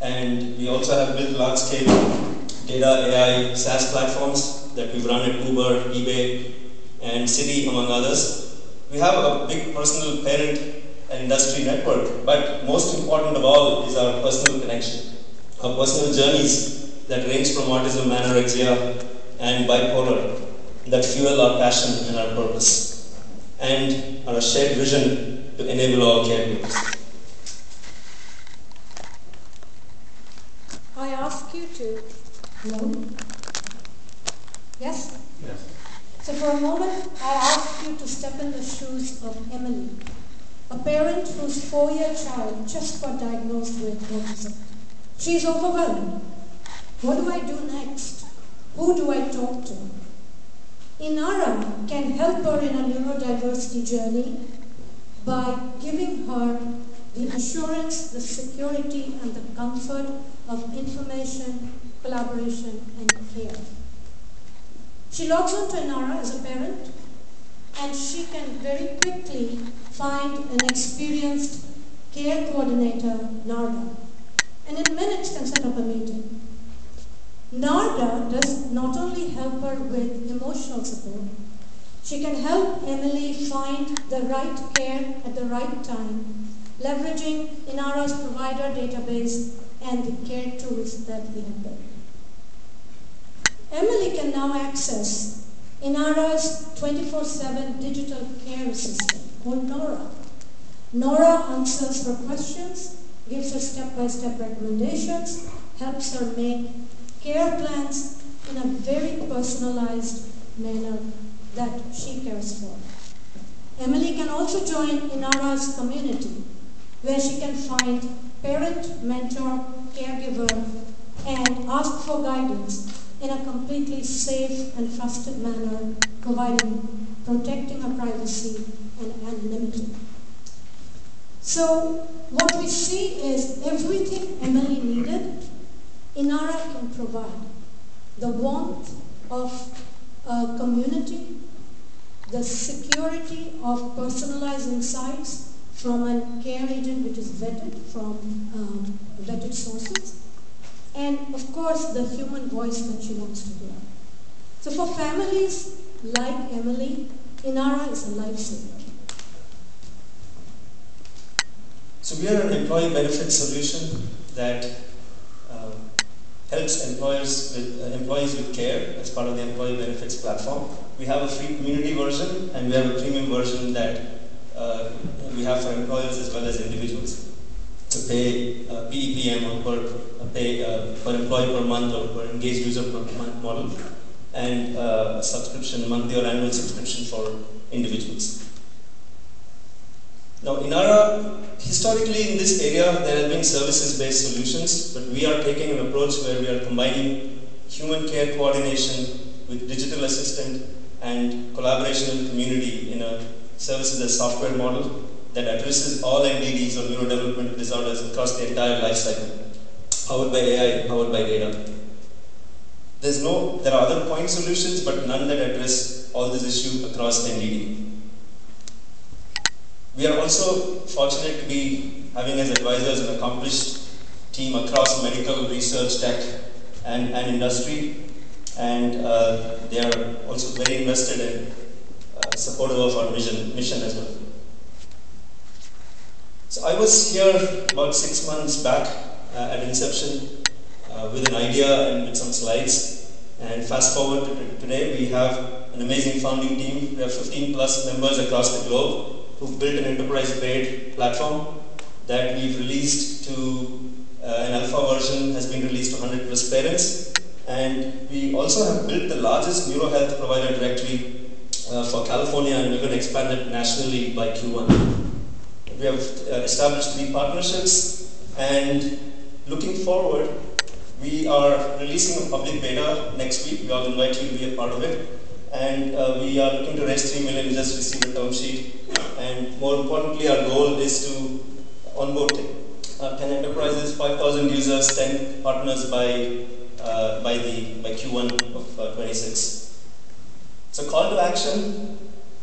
And we also have built large-scale data AI SaaS platforms that we've run at Uber, eBay, and Citi, among others. We have a big personal parent and industry network, but most important of all is our personal connection, our personal journeys that range from autism, anorexia, and bipolar that fuel our passion and our purpose, and our shared vision to enable all caregivers. I ask you to. Hello? Yes? Yes. So for a moment, I ask you to step in the shoes of Emily, a parent whose 4-year child just got diagnosed with autism. She's overwhelmed. What do I do next? Who do I talk to? Inara can help her in her neurodiversity journey by giving her the assurance, the security, and the comfort of information, collaboration, and care. She logs on to Inara as a parent, and she can very quickly find an experienced care coordinator, Narda, and in minutes can set up a meeting. Narda does not only help her with emotional support, she can help Emily find the right care at the right time, leveraging Inara's provider database and the care tools that we have built. Emily can now access Inara's 24/7 digital care assistant called Nora. Nora answers her questions, gives her step-by-step recommendations, helps her make care plans in a very personalized manner that she cares for. Emily can also join Inara's community, where she can find parent, mentor, caregiver, and ask for guidance in a completely safe and trusted manner, protecting her privacy and anonymity. So what we see is everything Emily needed, Inara can provide. The warmth of a community, the security of personalized insights from a care agent which is vetted from vetted sources, and of course the human voice that she wants to hear. So for families like Emily, Inara is a lifesaver. So we are an employee benefit solution that helps employees with care as part of the employee benefits platform. We have a free community version and we have a premium version that we have for employers as well as individuals to pay PEPM or pay per employee per month or per engaged user per month model, and a subscription, monthly or annual subscription for individuals. Now, Inara, historically in this area, there have been services-based solutions, but we are taking an approach where we are combining human care coordination with digital assistant and collaboration and community in a services as software model that addresses all NDDs or neurodevelopmental disorders across the entire life cycle, powered by AI, powered by data. There are other point solutions, but none that address all this issue across NDD. We are also fortunate to be having as advisors an accomplished team across medical, research, tech, and industry, and they are also very invested and supportive of our mission as well. So I was here about 6 months back at inception with an idea and with some slides, and fast forward to today, we have an amazing founding team. We have 15 plus members across the globe who've built an enterprise-grade platform that we've released to an alpha version, has been released to 100 plus parents, and we also have built the largest neurohealth provider directory for California, and we're going to expand it nationally by Q1. We have established 3 partnerships, and looking forward, we are releasing a public beta next week. We all invite you to be a part of it, and we are looking to raise $3 million, just receive a term sheet, and more importantly, our goal is to onboard 10 enterprises, 5,000 users, 10 partners by Q1 of 26. So call to action.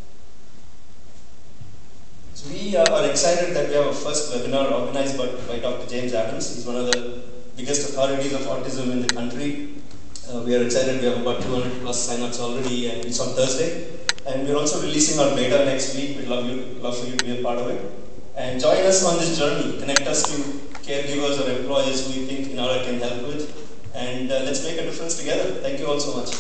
So we are excited that we have a first webinar organized by Dr. James Adams. He's one of the biggest authorities of autism in the country. We are excited. We have about 200 plus signups already, and it's on Thursday. And we're also releasing our beta next week. We'd love for you to be a part of it. And join us on this journey. Connect us to caregivers or employers who we think Inara can help with. And let's make a difference together. Thank you all so much.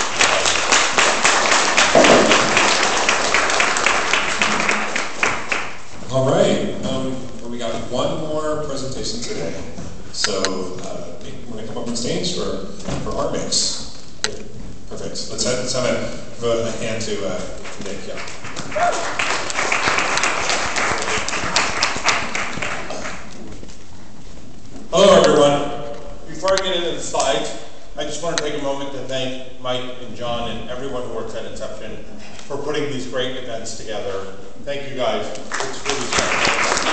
All right. We got one more presentation today. So, you want to come up on stage for Armix? Perfect. Let's have a hand to Nick. Yeah. Hello, everyone. Before I get into the slides, I just want to take a moment to thank Mike and John and everyone who works at Inception for putting these great events together. Thank you, guys. It's really fun.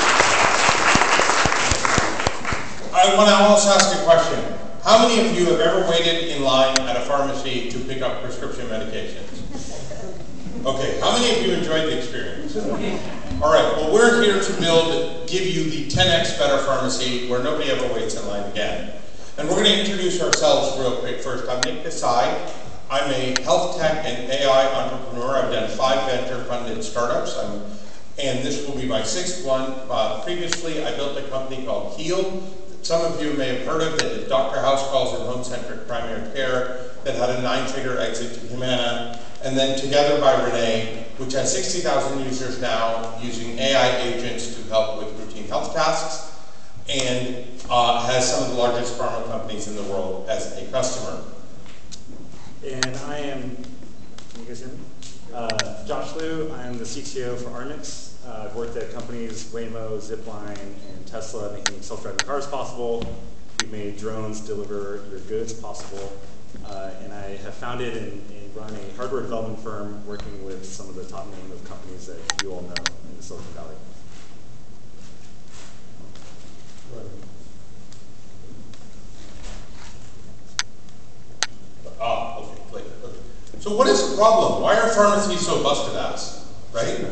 I want to also ask a question. How many of you have ever waited in line at a pharmacy to pick up prescription medications? Okay, how many of you enjoyed the experience? All right, well, we're here to give you the 10x better pharmacy where nobody ever waits in line again. And we're going to introduce ourselves real quick first. I'm Nick Desai. I'm a health tech and AI entrepreneur. I've done 5 venture-funded startups, and this will be my 6th one. Previously, I built a company called Heal. Some of you may have heard of that is Dr. House calls it home-centric primary care, that had a 9-figure exit to Humana, and then Together by Renee, which has 60,000 users now using AI agents to help with routine health tasks, and has some of the largest pharma companies in the world as a customer. And I am, can you guys hear me? Josh Liu. I'm the CTO for Armix. I've worked at companies Waymo, Zipline, and Tesla, making self-driving cars possible. We've made drones deliver your goods possible. And I have founded and run a hardware development firm working with some of the top name of companies that you all know in the Silicon Valley. Okay, great. Okay. So what is the problem? Why are pharmacies so busted ass, right?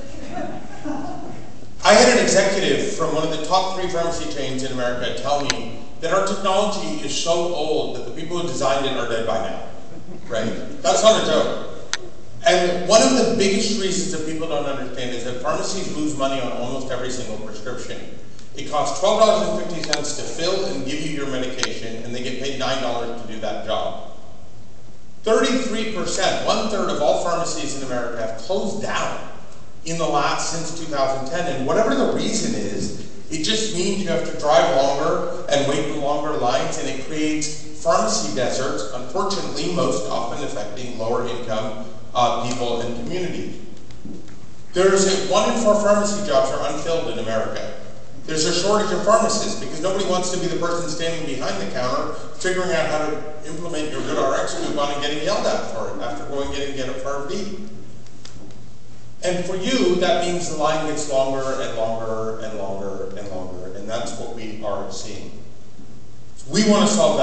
I had an executive from one of the top 3 pharmacy chains in America tell me that our technology is so old that the people who designed it are dead by now, right? That's not a joke. And one of the biggest reasons that people don't understand is that pharmacies lose money on almost every single prescription. It costs $12.50 to fill and give you your medication, and they get paid $9 to do that job. 33%, 1/3 of all pharmacies in America have closed down since 2010, and whatever the reason is, it just means you have to drive longer and wait in longer lines, and it creates pharmacy deserts, unfortunately, most often affecting lower income people and communities. There's 1 in 4 pharmacy jobs are unfilled in America. There's a shortage of pharmacists because nobody wants to be the person standing behind the counter figuring out how to implement your GoodRx coupon and getting yelled at for it after going in and get a Part B. And for you, that means the line gets longer and longer and longer and longer, and that's what we are seeing. We want to solve that.